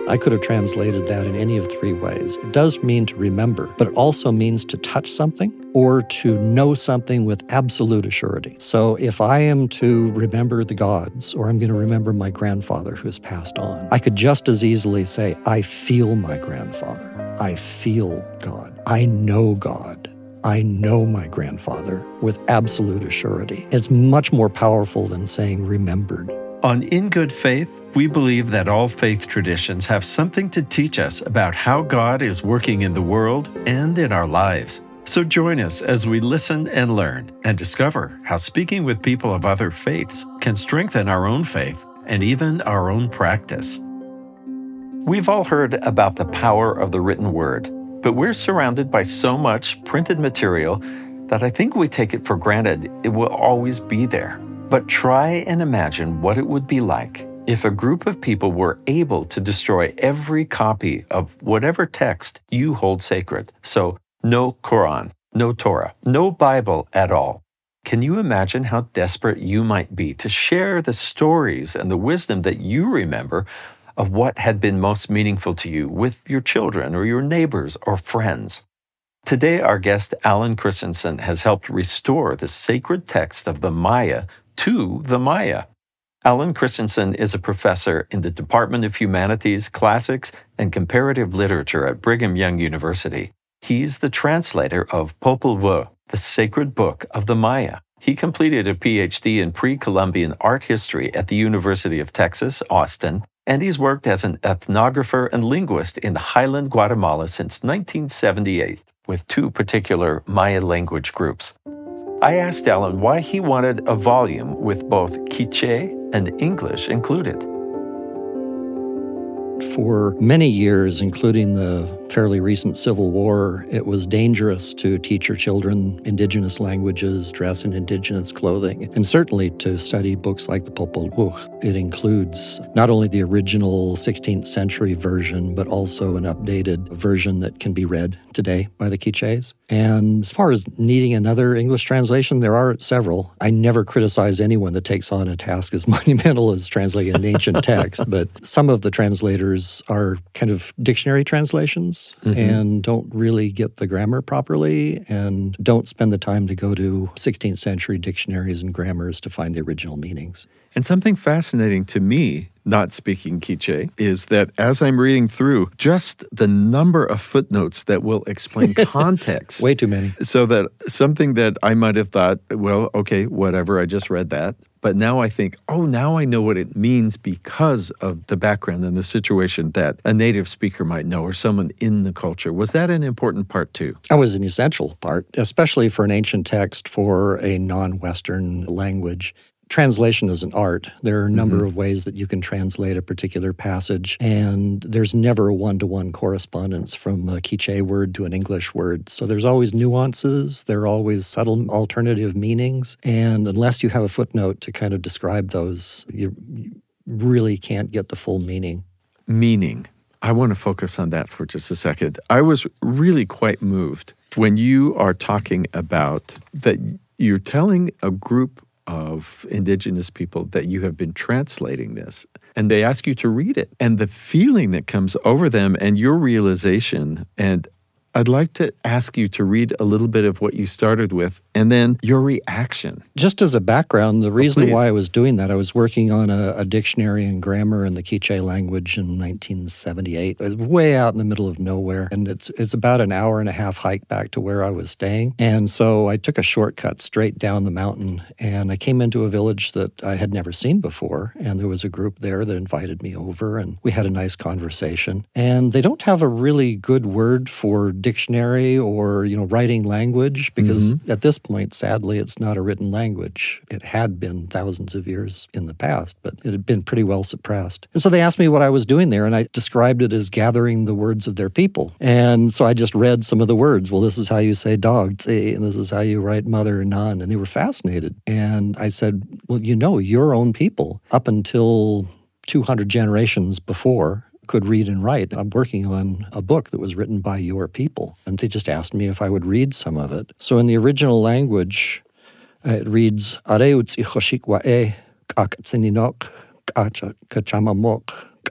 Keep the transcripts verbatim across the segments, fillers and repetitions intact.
I could have translated that in any of three ways. It does mean to remember, but it also means to touch something or to know something with absolute assurity. So if I am to remember the gods, or I'm going to remember my grandfather who has passed on, I could just as easily say, I feel my grandfather. I feel God. I know God. I know my grandfather with absolute assurity. It's much more powerful than saying remembered. On In Good Faith, we believe that all faith traditions have something to teach us about how God is working in the world and in our lives. So join us as we listen and learn and discover how speaking with people of other faiths can strengthen our own faith and even our own practice. We've all heard about the power of the written word, but we're surrounded by so much printed material that I think we take it for granted it will always be there. But try and imagine what it would be like if a group of people were able to destroy every copy of whatever text you hold sacred. So, no Quran, no Torah, no Bible at all. Can you imagine how desperate you might be to share the stories and the wisdom that you remember of what had been most meaningful to you with your children or your neighbors or friends? Today, our guest, Alan Christensen, has helped restore the sacred text of the Maya to the Maya. Alan Christensen is a professor in the Department of Humanities, Classics, and Comparative Literature at Brigham Young University. He's the translator of Popol Vuh, the sacred book of the Maya. He completed a P H D in pre-Columbian art history at the University of Texas, Austin, and he's worked as an ethnographer and linguist in Highland, Guatemala since nineteen seventy-eight, with two particular Maya language groups. I asked Alan why he wanted a volume with both Quiché and English included. For many years, including the fairly recent Civil War, it was dangerous to teach your children indigenous languages, dress in indigenous clothing, and certainly to study books like the Popol Vuh. It includes not only the original sixteenth century version, but also an updated version that can be read today by the Quichés. And as far as needing another English translation, there are several. I never criticize anyone that takes on a task as monumental as translating an ancient text, but some of the translators are kind of dictionary translations mm-hmm. and don't really get the grammar properly and don't spend the time to go to sixteenth century dictionaries and grammars to find the original meanings. And something fascinating to me, not speaking Quiché, is that as I'm reading through, just the number of footnotes that will explain context. Way too many. So that something that I might have thought, well, okay, whatever, I just read that. But now I think, oh, now I know what it means because of the background and the situation that a native speaker might know or someone in the culture. Was that an important part too? That was an essential part, especially for an ancient text for a non-Western language. Translation is an art. There are a number mm-hmm. of ways that you can translate a particular passage, and there's never a one-to-one correspondence from a Quiché word to an English word. So there's always nuances, there are always subtle alternative meanings, and unless you have a footnote to kind of describe those, you really can't get the full meaning. Meaning. I want to focus on that for just a second. I was really quite moved when you are talking about that you're telling a group of indigenous people that you have been translating this, and they ask you to read it, and the feeling that comes over them and your realization. And I'd like to ask you to read a little bit of what you started with and then your reaction. Just as a background, the reason oh, why I was doing that, I was working on a, a dictionary and grammar in the Quiché language in nineteen seventy-eight. It was way out in the middle of nowhere, and it's it's about an hour and a half hike back to where I was staying. And so I took a shortcut straight down the mountain, and I came into a village that I had never seen before, and there was a group there that invited me over, and we had a nice conversation. And they don't have a really good word for dictionary or, you know, writing language because mm-hmm. at this point, sadly, it's not a written language. It had been thousands of years in the past, but it had been pretty well suppressed. And so they asked me what I was doing there, and I described it as gathering the words of their people. And so I just read some of the words. Well, this is how you say dog, tse, and this is how you write mother, nan. And they were fascinated. And I said, well, you know, your own people, up until two hundred generations before, could read and write. I'm working on a book that was written by your people. And they just asked me if I would read some of it. So in the original language, uh, it reads, Areutsi choshik wa'e, k'ak tseninok, k'achamamok,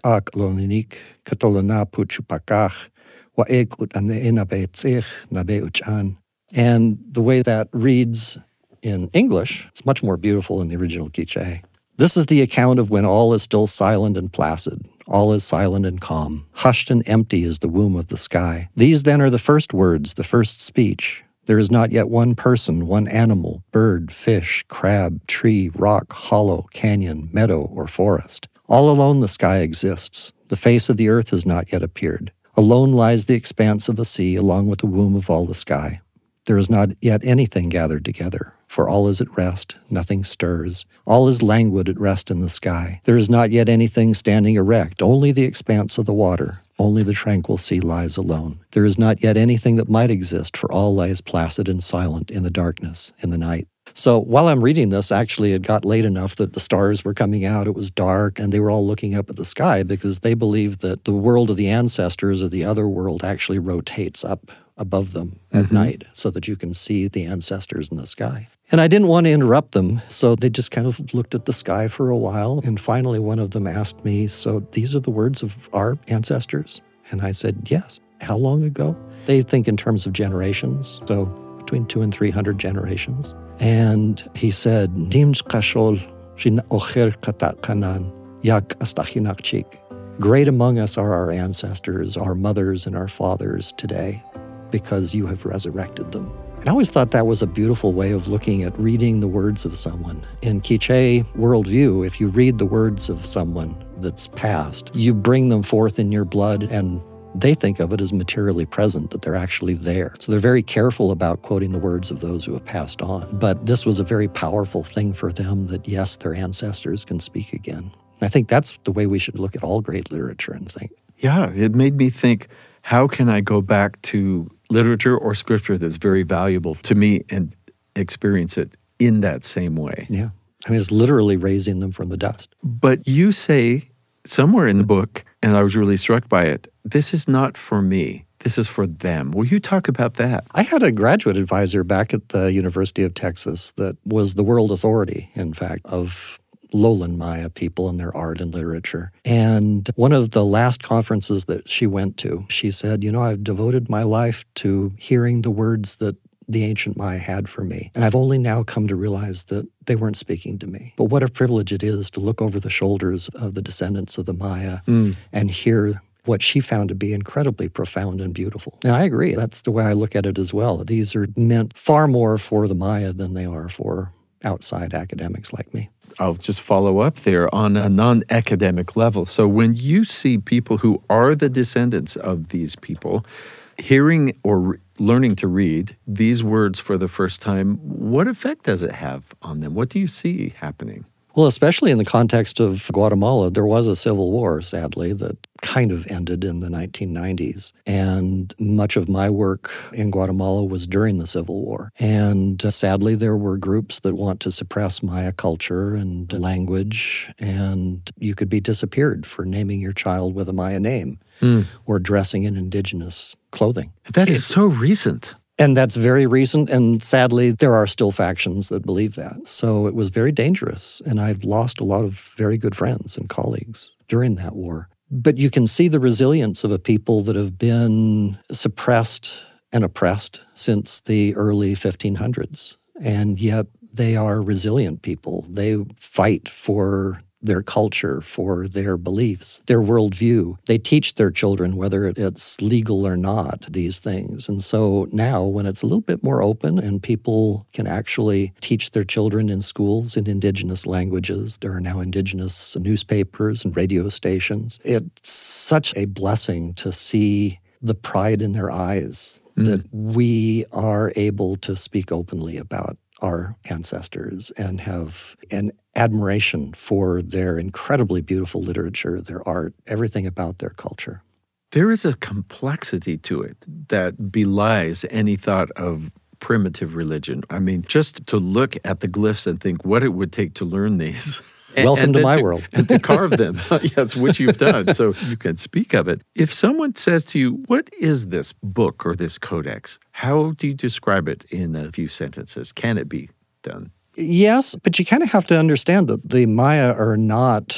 ak loninik katolana puchupakach waek ut anabetzich nabeuchan. And the way that reads in English, it's much more beautiful in the original Quiché. This is the account of when all is still silent and placid. All is silent and calm. Hushed and empty is the womb of the sky. These then are the first words, the first speech. There is not yet one person, one animal, bird, fish, crab, tree, rock, hollow, canyon, meadow, or forest. All alone the sky exists. The face of the earth has not yet appeared. Alone lies the expanse of the sea along with the womb of all the sky. There is not yet anything gathered together, for all is at rest, nothing stirs. All is languid at rest in the sky. There is not yet anything standing erect, only the expanse of the water. Only the tranquil sea lies alone. There is not yet anything that might exist, for all lies placid and silent in the darkness, in the night. So while I'm reading this, actually it got late enough that the stars were coming out, it was dark, and they were all looking up at the sky because they believed that the world of the ancestors or the other world actually rotates up above them at mm-hmm. night so that you can see the ancestors in the sky. And I didn't want to interrupt them, so they just kind of looked at the sky for a while, and finally one of them asked me, so these are the words of our ancestors? And I said, yes. How long ago? They think in terms of generations, so between two and three hundred generations. And he said, Dimj kashol shin ocher katat kanan yak astachinakchik. Great among us are our ancestors, our mothers and our fathers today, because you have resurrected them. And I always thought that was a beautiful way of looking at reading the words of someone. In Quiché worldview, if you read the words of someone that's passed, you bring them forth in your blood, and they think of it as materially present, that they're actually there. So they're very careful about quoting the words of those who have passed on. But this was a very powerful thing for them that, yes, their ancestors can speak again. I think that's the way we should look at all great literature and think. Yeah, it made me think, how can I go back to literature or scripture that's very valuable to me and experience it in that same way? Yeah. I mean, it's literally raising them from the dust. But you say somewhere in the book, and I was really struck by it, this is not for me. This is for them. Will you talk about that? I had a graduate advisor back at the University of Texas that was the world authority, in fact, of lowland Maya people and their art and literature. And one of the last conferences that she went to, she said, you know, I've devoted my life to hearing the words that the ancient Maya had for me. And I've only now come to realize that they weren't speaking to me. But what a privilege it is to look over the shoulders of the descendants of the Maya mm. and hear what she found to be incredibly profound and beautiful. And I agree. That's the way I look at it as well. These are meant far more for the Maya than they are for outside academics like me. I'll just follow up there on a non-academic level. So when you see people who are the descendants of these people hearing or re- learning to read these words for the first time, what effect does it have on them? What do you see happening? Well, especially in the context of Guatemala, there was a civil war, sadly, that kind of ended in the nineteen nineties. And much of my work in Guatemala was during the Civil War. And uh, sadly, there were groups that want to suppress Maya culture and language, and you could be disappeared for naming your child with a Maya name mm. or dressing in indigenous clothing. That is so recent. And that's very recent, and sadly, there are still factions that believe that. So it was very dangerous, and I lost a lot of very good friends and colleagues during that war. But you can see the resilience of a people that have been suppressed and oppressed since the early fifteen hundreds, and yet they are resilient people. They fight for their culture, for their beliefs, their worldview. They teach their children, whether it's legal or not, these things. And so now, when it's a little bit more open and people can actually teach their children in schools in indigenous languages, there are now indigenous newspapers and radio stations. It's such a blessing to see the pride in their eyes mm. that we are able to speak openly about our ancestors and have an admiration for their incredibly beautiful literature, their art, everything about their culture. There is a complexity to it that belies any thought of primitive religion. I mean, just to look at the glyphs and think what it would take to learn these. Welcome and to my to, world. And to carve them. Yes, which you've done, so you can speak of it. If someone says to you, what is this book or this codex? How do you describe it in a few sentences? Can it be done? Yes, but you kind of have to understand that the Maya are not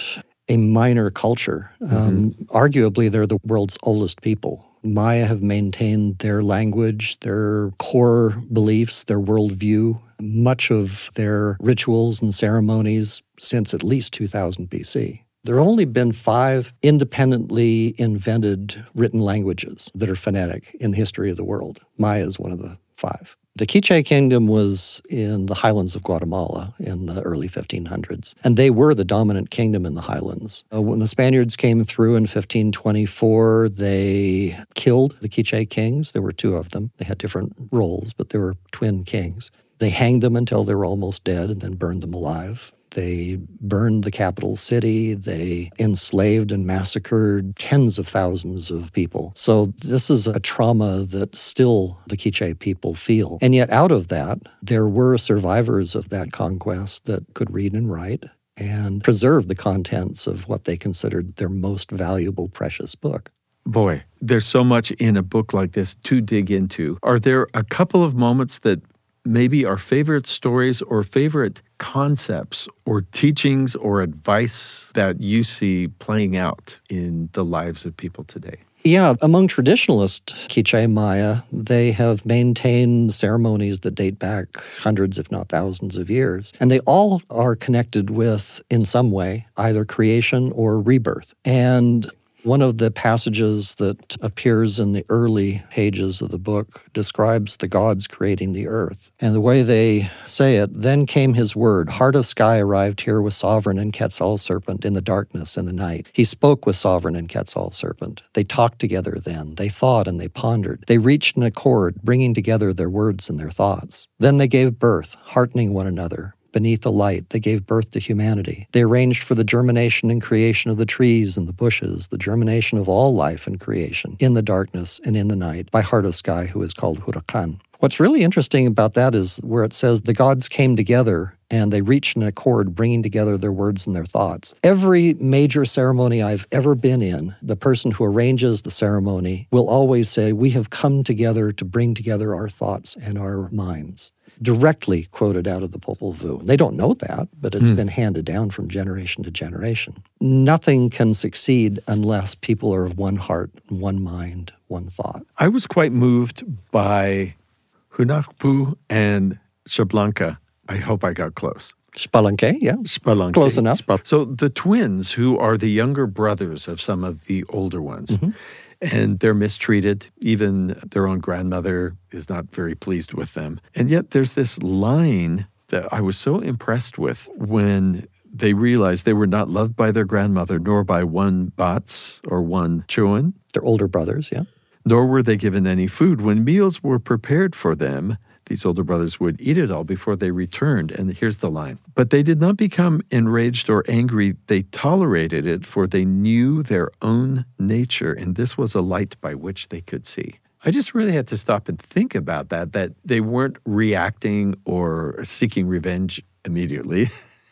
a minor culture. Mm-hmm. Um, arguably, they're the world's oldest people. Maya have maintained their language, their core beliefs, their worldview, much of their rituals and ceremonies since at least two thousand B C. There have only been five independently invented written languages that are phonetic in the history of the world. Maya is one of the five. The Quiche Kingdom was in the highlands of Guatemala in the early fifteen hundreds, and they were the dominant kingdom in the highlands. Uh, when the Spaniards came through in fifteen twenty-four, they killed the Quiche kings. There were two of them. They had different roles, but they were twin kings. They hanged them until they were almost dead and then burned them alive. They burned the capital city. They enslaved and massacred tens of thousands of people. So this is a trauma that still the Quiche people feel. And yet out of that, there were survivors of that conquest that could read and write and preserve the contents of what they considered their most valuable, precious book. Boy, there's so much in a book like this to dig into. Are there a couple of moments that maybe our favorite stories or favorite concepts or teachings or advice that you see playing out in the lives of people today? Yeah, among traditionalist Quiche Maya, they have maintained ceremonies that date back hundreds, if not thousands of years. And they all are connected with, in some way, either creation or rebirth. And one of the passages that appears in the early pages of the book describes the gods creating the earth. And the way they say it, then came his word. Heart of Sky arrived here with Sovereign and Quetzal Serpent in the darkness and the night. He spoke with Sovereign and Quetzal Serpent. They talked together then. They thought and they pondered. They reached an accord, bringing together their words and their thoughts. Then they gave birth, heartening one another. Beneath the light, they gave birth to humanity. They arranged for the germination and creation of the trees and the bushes, the germination of all life and creation, in the darkness and in the night, by Heart of Sky, who is called Huracan. What's really interesting about that is where it says the gods came together and they reached an accord, bringing together their words and their thoughts. Every major ceremony I've ever been in, the person who arranges the ceremony will always say, we have come together to bring together our thoughts and our minds. Directly quoted out of the Popol Vuh. They don't know that, but it's mm. been handed down from generation to generation. Nothing can succeed unless people are of one heart, one mind, one thought. I was quite moved by Hunahpu and Xbalanque. I hope I got close. Xbalanque, yeah. Xbalanque. Close enough. So the twins, who are the younger brothers of some of the older ones, mm-hmm. and they're mistreated. Even their own grandmother is not very pleased with them. And yet there's this line that I was so impressed with when they realized they were not loved by their grandmother, nor by one Bats or one Chuan. They're older brothers, yeah. Nor were they given any food. When meals were prepared for them, these older brothers would eat it all before they returned. And here's the line. But they did not become enraged or angry. They tolerated it, for they knew their own nature, and this was a light by which they could see. I just really had to stop and think about that, that they weren't reacting or seeking revenge immediately.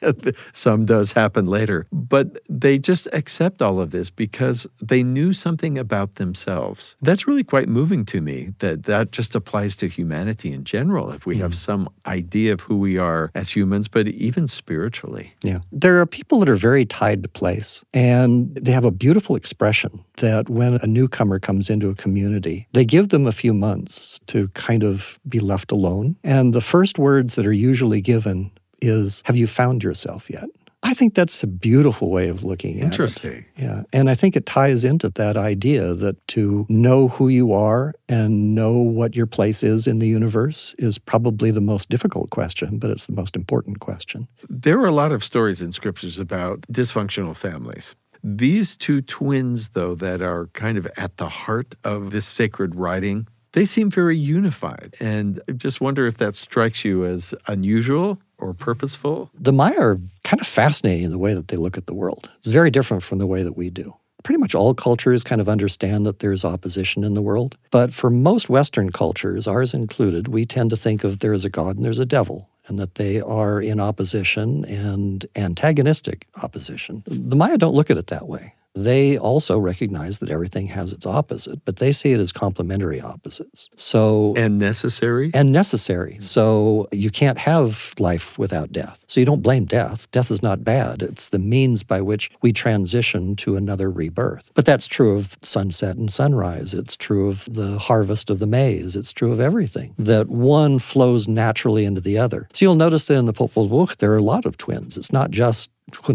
Some does happen later. But they just accept all of this because they knew something about themselves. That's really quite moving to me, that that just applies to humanity in general, if we mm. have some idea of who we are as humans, but even spiritually. Yeah. There are people that are very tied to place, and they have a beautiful expression that when a newcomer comes into a community, they give them a few months to kind of be left alone. And the first words that are usually given is, have you found yourself yet? I think that's a beautiful way of looking at Interesting. it. Yeah. And I think it ties into that idea that to know who you are and know what your place is in the universe is probably the most difficult question, but it's the most important question. There are a lot of stories in scriptures about dysfunctional families. These two twins, though, that are kind of at the heart of this sacred writing, they seem very unified. And I just wonder if that strikes you as unusual or purposeful. The Maya are kind of fascinating in the way that they look at the world. It's very different from the way that we do. Pretty much all cultures kind of understand that there's opposition in the world. But for most Western cultures, ours included, we tend to think of there's a God and there's a devil, and that they are in opposition and antagonistic opposition. The Maya don't look at it that way. They also recognize that everything has its opposite, but they see it as complementary opposites. So And necessary? And necessary. So you can't have life without death. So you don't blame death. Death is not bad. It's the means by which we transition to another rebirth. But that's true of sunset and sunrise. It's true of the harvest of the maize. It's true of everything. That one flows naturally into the other. So you'll notice that in the Popol Vuh, there are a lot of twins. It's not just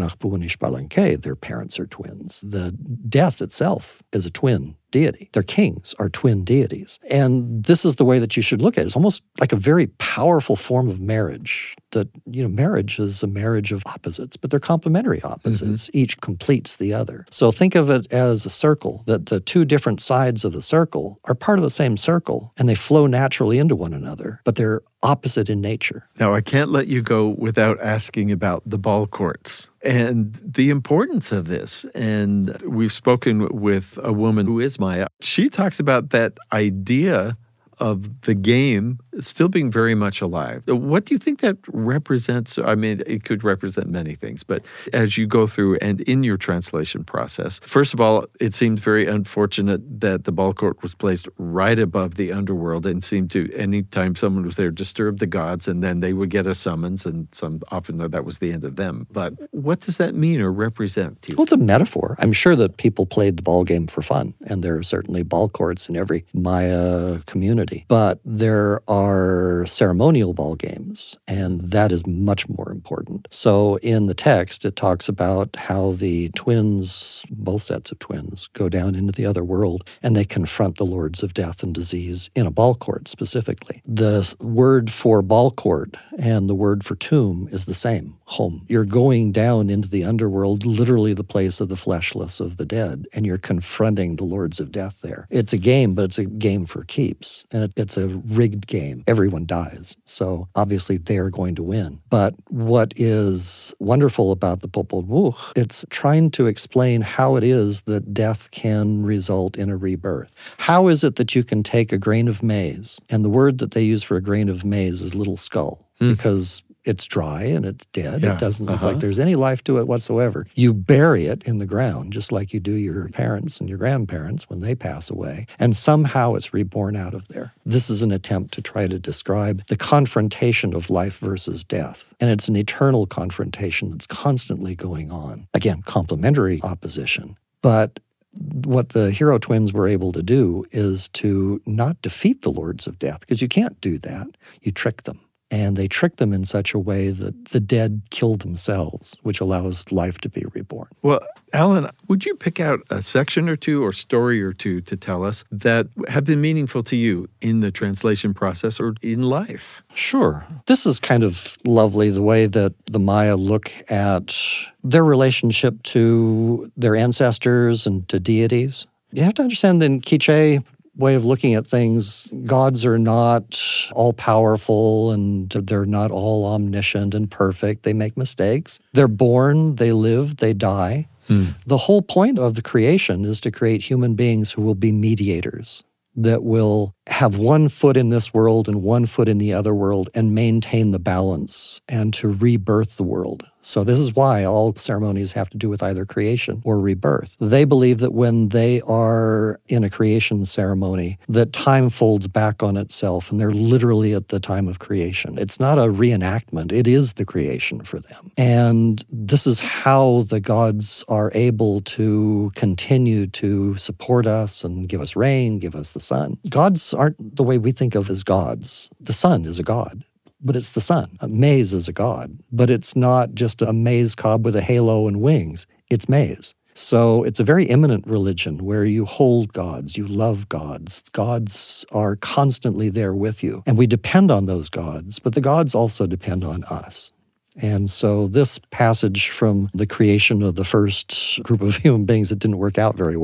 their parents are twins. The death itself is a twin deity. Their kings are twin deities. And this is the way that you should look at it. It's almost like a very powerful form of marriage. That, you know, marriage is a marriage of opposites, but they're complementary opposites. Mm-hmm. Each completes the other. So think of it as a circle, that the two different sides of the circle are part of the same circle, and they flow naturally into one another, but they're opposite in nature. Now, I can't let you go without asking about the ball courts and the importance of this. And we've spoken with a woman who is Maya. She talks about that idea of the game still being very much alive. What do you think that represents? I mean, it could represent many things, but as you go through and in your translation process, first of all, it seemed very unfortunate that the ball court was placed right above the underworld and seemed to, anytime someone was there, disturb the gods, and then they would get a summons, and some often that was the end of them. But what does that mean or represent to you? Well, it's a metaphor. I'm sure that people played the ball game for fun, and there are certainly ball courts in every Maya community. But there are ceremonial ball games, and that is much more important. So in the text, it talks about how the twins, both sets of twins, go down into the other world, and they confront the lords of death and disease in a ball court specifically. The word for ball court and the word for tomb is the same, home. You're going down into the underworld, literally the place of the fleshless, of the dead, and you're confronting the lords of death there. It's a game, but it's a game for keeps, and it, it's a rigged game. Everyone dies, so obviously they're going to win. But what is wonderful about the Popol Vuh, it's trying to explain how it is that death can result in a rebirth. How is it that you can take a grain of maize, and the word that they use for a grain of maize is little skull, mm. because it's dry and it's dead. Yeah. It doesn't look uh-huh. like there's any life to it whatsoever. You bury it in the ground, just like you do your parents and your grandparents when they pass away, and somehow it's reborn out of there. This is an attempt to try to describe the confrontation of life versus death, and it's an eternal confrontation that's constantly going on. Again, complementary opposition, but what the hero twins were able to do is to not defeat the lords of death, because you can't do that. You trick them. And they trick them in such a way that the dead kill themselves, which allows life to be reborn. Well, Alan, would you pick out a section or two or story or two to tell us that have been meaningful to you in the translation process or in life? Sure. This is kind of lovely, the way that the Maya look at their relationship to their ancestors and to deities. You have to understand in Quiché way of looking at things, gods are not all-powerful and they're not all omniscient and perfect. They make mistakes. They're born, they live, they die. Hmm. The whole point of the creation is to create human beings who will be mediators, that will have one foot in this world and one foot in the other world and maintain the balance and to rebirth the world. So this is why all ceremonies have to do with either creation or rebirth. They believe that when they are in a creation ceremony, that time folds back on itself, and they're literally at the time of creation. It's not a reenactment. It is the creation for them. And this is how the gods are able to continue to support us and give us rain, give us the sun. Gods aren't the way we think of as gods. The sun is a god. But it's the sun. A maize is a god. But it's not just a maize cob with a halo and wings. It's maize. So it's a very immanent religion where you hold gods, you love gods. Gods are constantly there with you. And we depend on those gods, but the gods also depend on us. And so this passage from the creation of the first group of human beings that didn't work out very well,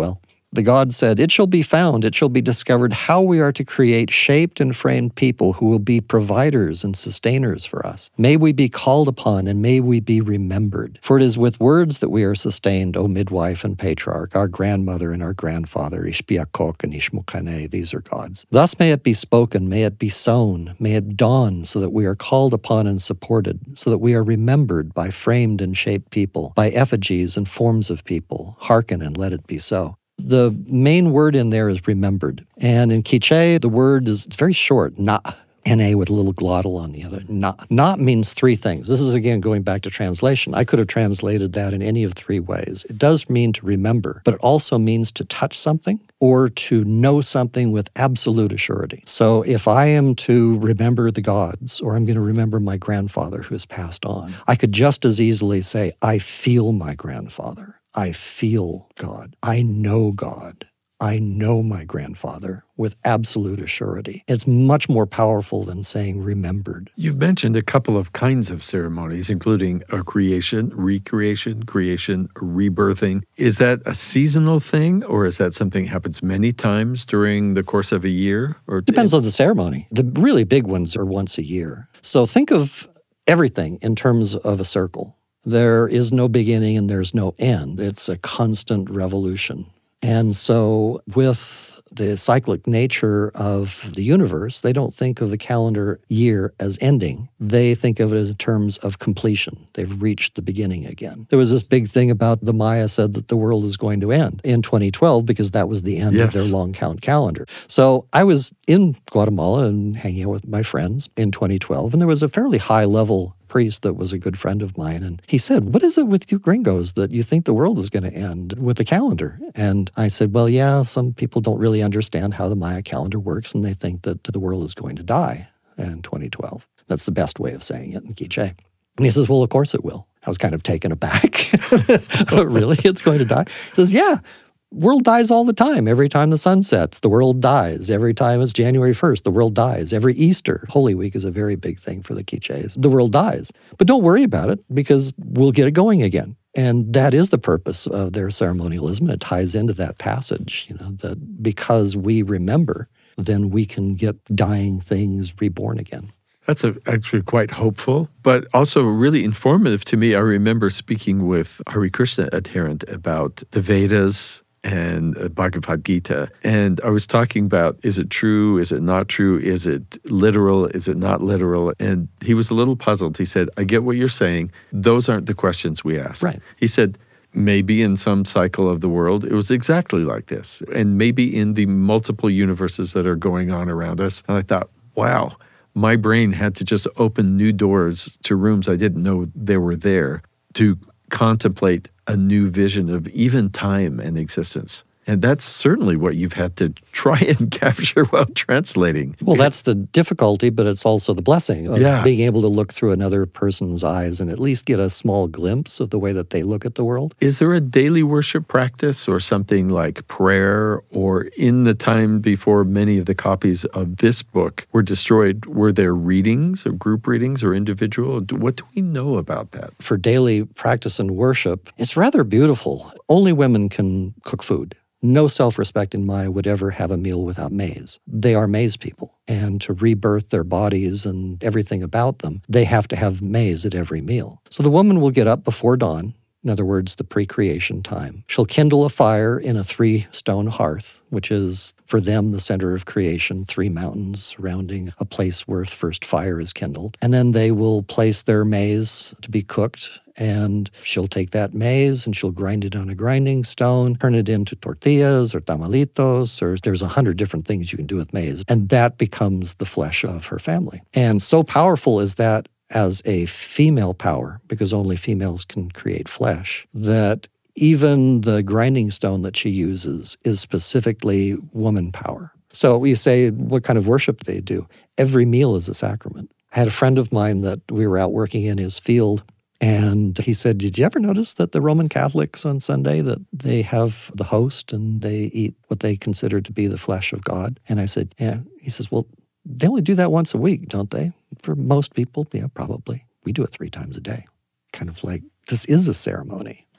The God said, "It shall be found, it shall be discovered how we are to create shaped and framed people who will be providers and sustainers for us. May we be called upon and may we be remembered. For it is with words that we are sustained, O midwife and patriarch, our grandmother and our grandfather, Ishbiakok and Ishmukane, these are gods. Thus may it be spoken, may it be sown, may it dawn so that we are called upon and supported, so that we are remembered by framed and shaped people, by effigies and forms of people. Hearken and let it be so." The main word in there is remembered. And in Quiche, the word is very short, na, N-A with a little glottal on the other. Na. Na means three things. This is, again, going back to translation. I could have translated that in any of three ways. It does mean to remember, but it also means to touch something or to know something with absolute assurity. So if I am to remember the gods, or I'm going to remember my grandfather who has passed on, I could just as easily say, I feel my grandfather. I feel God. I know God. I know my grandfather with absolute assurity. It's much more powerful than saying remembered. You've mentioned a couple of kinds of ceremonies, including a creation, recreation, creation, rebirthing. Is that a seasonal thing, or is that something that happens many times during the course of a year? Or depends on the ceremony. The really big ones are once a year. So think of everything in terms of a circle. There is no beginning and there's no end. It's a constant revolution. And so with the cyclic nature of the universe, they don't think of the calendar year as ending. They think of it as in terms of completion. They've reached the beginning again. There was this big thing about the Maya said that the world is going to end in twenty twelve because that was the end yes. of their long count calendar. So I was in Guatemala and hanging out with my friends in twenty twelve, and there was a fairly high level priest that was a good friend of mine, and he said, "What is it with you gringos that you think the world is going to end with the calendar?" And I said, "Well, yeah, some people don't really understand how the Maya calendar works, and they think that the world is going to die in twenty twelve. That's the best way of saying it in Quiche. And he says, "Well, of course it will." I was kind of taken aback. "Really? It's going to die?" He says, "Yeah. World dies all the time. Every time the sun sets, the world dies. Every time it's January first, the world dies. Every Easter, Holy Week is a very big thing for the Quiches. The world dies. But don't worry about it because we'll get it going again." And that is the purpose of their ceremonialism. It ties into that passage, you know, that because we remember, then we can get dying things reborn again. That's a, actually quite hopeful, but also really informative to me. I remember speaking with Hare Krishna adherent about the Vedas and Bhagavad Gita. And I was talking about, is it true? Is it not true? Is it literal? Is it not literal? And he was a little puzzled. He said, "I get what you're saying. Those aren't the questions we ask." Right. He said, maybe in some cycle of the world, it was exactly like this. And maybe in the multiple universes that are going on around us. And I thought, wow, my brain had to just open new doors to rooms I didn't know they were there to contemplate a new vision of even time and existence. And that's certainly what you've had to try and capture while translating. Well, that's the difficulty, but it's also the blessing of yeah. being able to look through another person's eyes and at least get a small glimpse of the way that they look at the world. Is there a daily worship practice or something like prayer? Or in the time before many of the copies of this book were destroyed, were there readings or group readings or individual? What do we know about that? For daily practice and worship, it's rather beautiful. Only women can cook food. No self-respecting Maya would ever have a meal without maize. They are maize people. And to rebirth their bodies and everything about them, they have to have maize at every meal. So the woman will get up before dawn, in other words, the pre-creation time. She'll kindle a fire in a three-stone hearth, which is, for them, the center of creation, three mountains surrounding a place where first fire is kindled. And then they will place their maize to be cooked, and she'll take that maize and she'll grind it on a grinding stone, turn it into tortillas or tamalitos, or there's a hundred different things you can do with maize. And that becomes the flesh of her family. And so powerful is that as a female power, because only females can create flesh, that even the grinding stone that she uses is specifically woman power. So we say, what kind of worship they do? Every meal is a sacrament. I had a friend of mine that we were out working in his field, and he said, "Did you ever notice that the Roman Catholics on Sunday, that they have the host and they eat what they consider to be the flesh of God?" And I said, "Yeah." He says, "Well, they only do that once a week, don't they?" For most people, yeah, probably. We do it three times a day. Kind of like, this is a ceremony.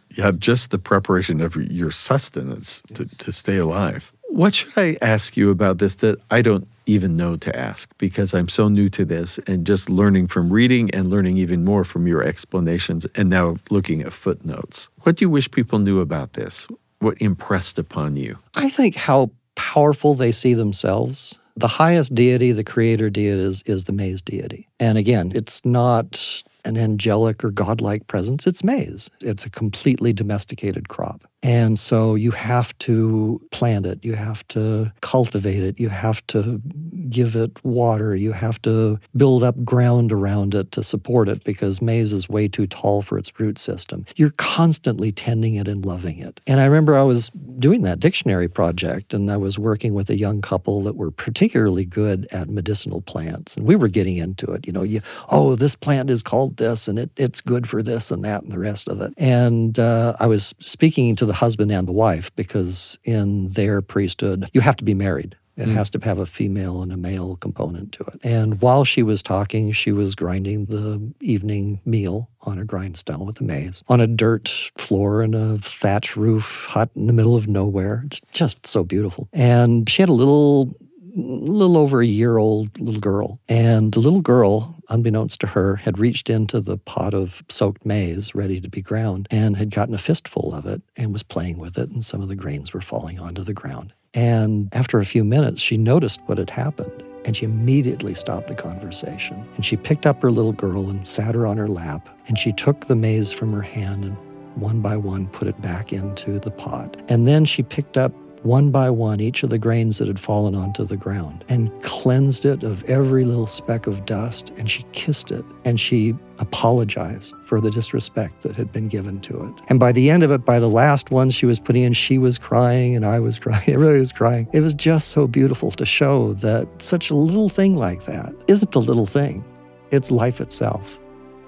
Yeah, just the preparation of your sustenance to, to stay alive. What should I ask you about this that I don't even know to ask because I'm so new to this and just learning from reading and learning even more from your explanations and now looking at footnotes? What do you wish people knew about this? What impressed upon you? I think how powerful they see themselves. The highest deity, the creator deity, is, is the maize deity. And again, it's not an angelic or godlike presence. It's maize. It's a completely domesticated crop. And so you have to plant it. You have to cultivate it. You have to give it water. You have to build up ground around it to support it because maize is way too tall for its root system. You're constantly tending it and loving it. And I remember I was doing that dictionary project, and I was working with a young couple that were particularly good at medicinal plants. And we were getting into it. You know, you, oh, this plant is called this, and it, it's good for this and that and the rest of it. And uh, I was speaking to the husband and the wife because in their priesthood, you have to be married. It mm. has to have a female and a male component to it. And while she was talking, she was grinding the evening meal on a grindstone with the maize on a dirt floor in a thatch roof hut in the middle of nowhere. It's just so beautiful. And she had a little... a little over a year old little girl. And the little girl, unbeknownst to her, had reached into the pot of soaked maize ready to be ground and had gotten a fistful of it and was playing with it, and some of the grains were falling onto the ground. And after a few minutes, she noticed what had happened, and she immediately stopped the conversation. And she picked up her little girl and sat her on her lap, and she took the maize from her hand and one by one put it back into the pot. And then she picked up one by one each of the grains that had fallen onto the ground and cleansed it of every little speck of dust, and she kissed it, and she apologized for the disrespect that had been given to it. And by the end of it, by the last one she was putting in, she was crying and I was crying, everybody was crying. It was just so beautiful to show that such a little thing like that isn't a little thing, it's life itself.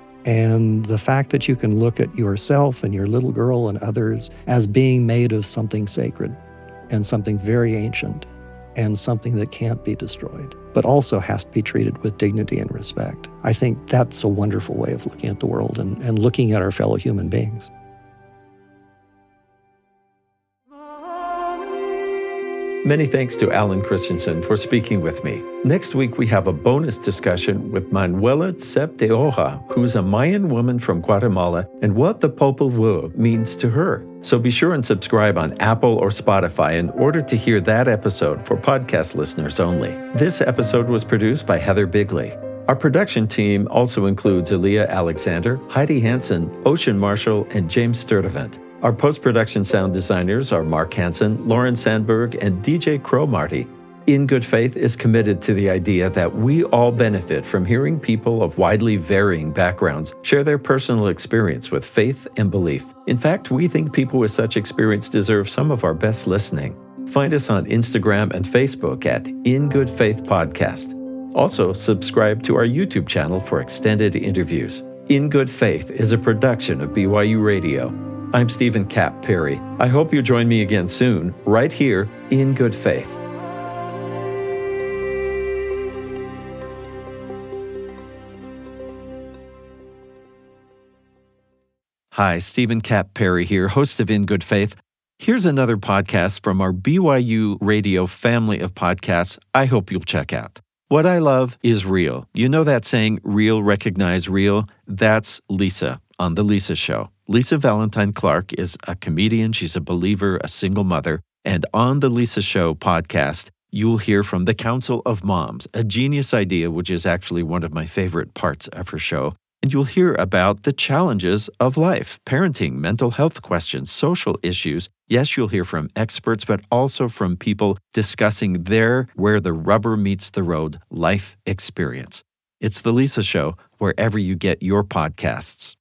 And the fact that you can look at yourself and your little girl and others as being made of something sacred and something very ancient, and something that can't be destroyed, but also has to be treated with dignity and respect. I think that's a wonderful way of looking at the world and, and looking at our fellow human beings. Many thanks to Alan Christensen for speaking with me. Next week, we have a bonus discussion with Manuela Tsep de Hoja, who's a Mayan woman from Guatemala, and what the Popol Vuh means to her. So be sure and subscribe on Apple or Spotify in order to hear that episode for podcast listeners only. This episode was produced by Heather Bigley. Our production team also includes Aaliyah Alexander, Heidi Hansen, Ocean Marshall, and James Sturdivant. Our post-production sound designers are Mark Hansen, Lauren Sandberg, and D J Crow Marty. In Good Faith is committed to the idea that we all benefit from hearing people of widely varying backgrounds share their personal experience with faith and belief. In fact, we think people with such experience deserve some of our best listening. Find us on Instagram and Facebook at In Good Faith Podcast. Also, subscribe to our YouTube channel for extended interviews. In Good Faith is a production of B Y U Radio. I'm Stephen Cap Perry. I hope you join me again soon, right here in Good Faith. Hi, Stephen Cap Perry here, host of In Good Faith. Here's another podcast from our B Y U Radio family of podcasts I hope you'll check out. What I love is real. You know that saying, real recognize real? That's Lisa on The Lisa Show. Lisa Valentine Clark is a comedian. She's a believer, a single mother. And on The Lisa Show podcast, you'll hear from the Council of Moms, a genius idea, which is actually one of my favorite parts of her show. And you'll hear about the challenges of life, parenting, mental health questions, social issues. Yes, you'll hear from experts, but also from people discussing their where the rubber meets the road life experience. It's The Lisa Show, wherever you get your podcasts.